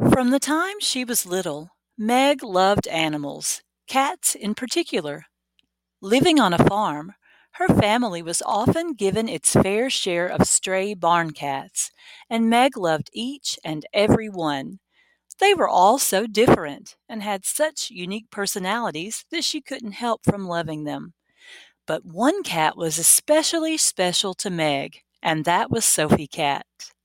From the time she was little, Meg loved animals, cats in particular. Living on a farm, her family was often given its fair share of stray barn cats, and Meg loved each and every one. They were all so different and had such unique personalities that she couldn't help from loving them. But one cat was especially special to Meg, and that was Sophie Cat.